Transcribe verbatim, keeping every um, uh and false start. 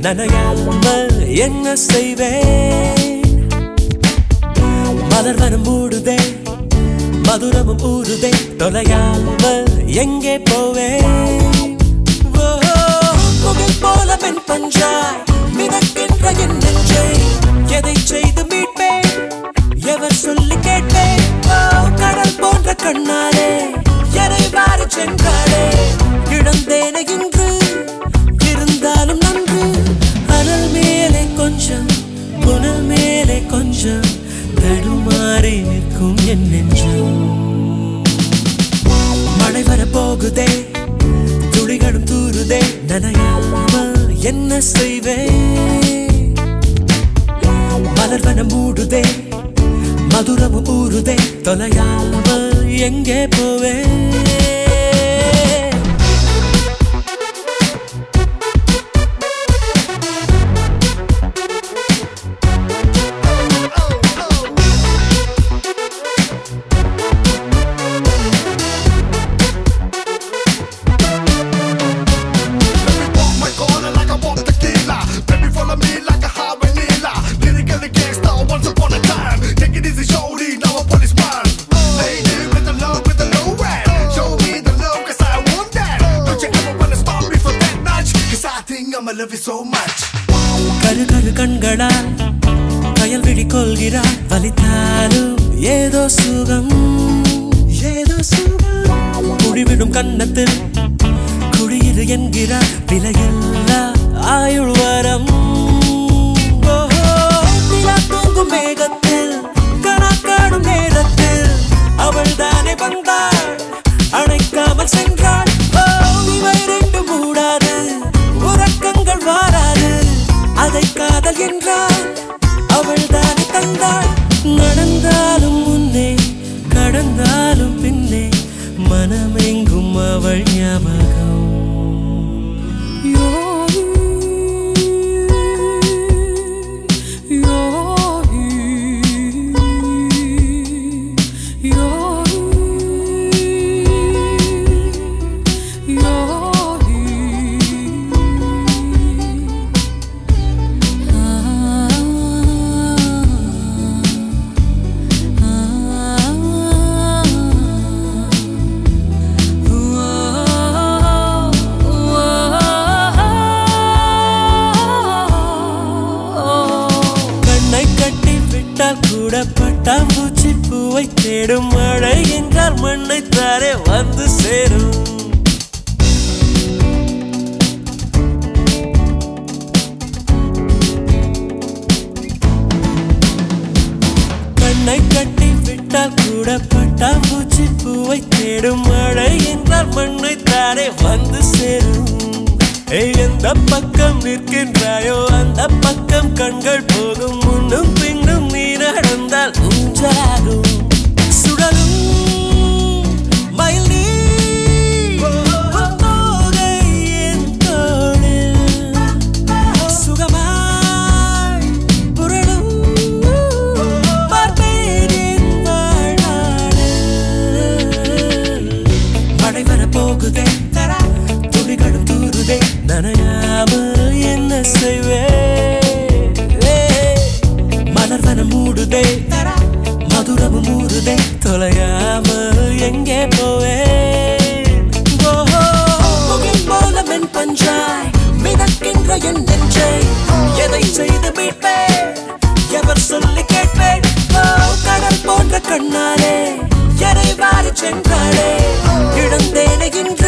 நனையாமல் என்ன செய்வேன்? மலர் வனம் மூடுதே, மதுரமும் ஊறுதே, தொலையாமல் எங்கே போவேன்? புகழ் போல மென் பஞ்சாய் மிதக்கின்ற என் நெஞ்சை எதை செய்து மீட்பேன்? எவர் சொல்லி கேட்பேன்? கடல் போன்ற கண்ணாலே எரை வாரி சென்றாலே இழந்தேன இன்று இருந்தாலும் நன்று. அனல் மேலே கொஞ்சம் புனல் மேலே கொஞ்சம் தடுமாறி நிற்கும் என் நெஞ்சம். மழை வர போகுதே, துளிகளும் தூருதே, நனையாமல் என்ன செய்வேன்? மலர் வனம் மூடுதே, மதுரமும் ஊறுதே, தொலையாமல் எங்கே போவேன்? கரு கரு கண்களால் கயல் விழி கொள்கிறார், வலித்தாலும் ஏதோ சுகம் ஏதோ சுகம். குடிவிடும் கன்னத்தில் குடியிரு என்கிறார், விலையில்லா ஆயுள் வரம். தூங்கும் மேகத்தில் கணக்காடும் நேரத்தில் அவள் தானே வந்தாள், அணைக்காமல் சென்றாள். இவை ரெண்டு மூடாது, உறக்கங்கள் வாராது, அதை காதல் என்றால் அவள் தானே தந்தாள். நடந்தாலும் முன்னே கடந்தாலும் பின்னே மனமெங்கும் அவள் ஞாபகம். பட்டாம்பூச்சி பூவை தேடும், மழை என்றால் மண்ணை தாரே வந்து சேரும். கண்ணை கட்டி விட்டால் கூட பட்டாம்பூச்சி பூவை தேடும், மழை என்றால் மண்ணை தாரே வந்து சேரும். எந்த பக்கம் நிற்கின்றாயோ அந்த பக்கம் கண்கள் போகும், முன்னும் பின்னும் நீ நடந்தால் ஊஞ்சாகும். சுடலும் மயில் நீ தோகை என் தோளில் சுகமாய் புரளும் பார்ப்பேன் என் வாழ்நாளில். மழை வர போகுதே, துளிகளும் தூருதே, நனையாமல் என்ன செய்வேன்? மலர் வனம் மூடுதே, மதுரமும் ஊறுதே, தொலையாமல் எங்கே போவேன்? புகழ் போல மென் பஞ்சாய் மிதக்கின்ற என் நெஞ்சை எதை செய்து மீட்பேன்? எவர் சொல்லி கேட்பேன்? கடல் போன்ற கண்ணாலே எரை வாரி சென்றாளே இழந்தேனே இன்று